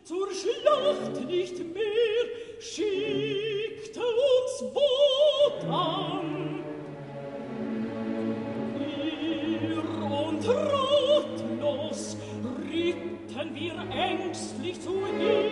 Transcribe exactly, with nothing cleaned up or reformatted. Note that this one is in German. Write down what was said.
zur Schlacht nicht mehr, schickte uns Wotan. Irr und ratlos ritten wir ängstlich zu ihm,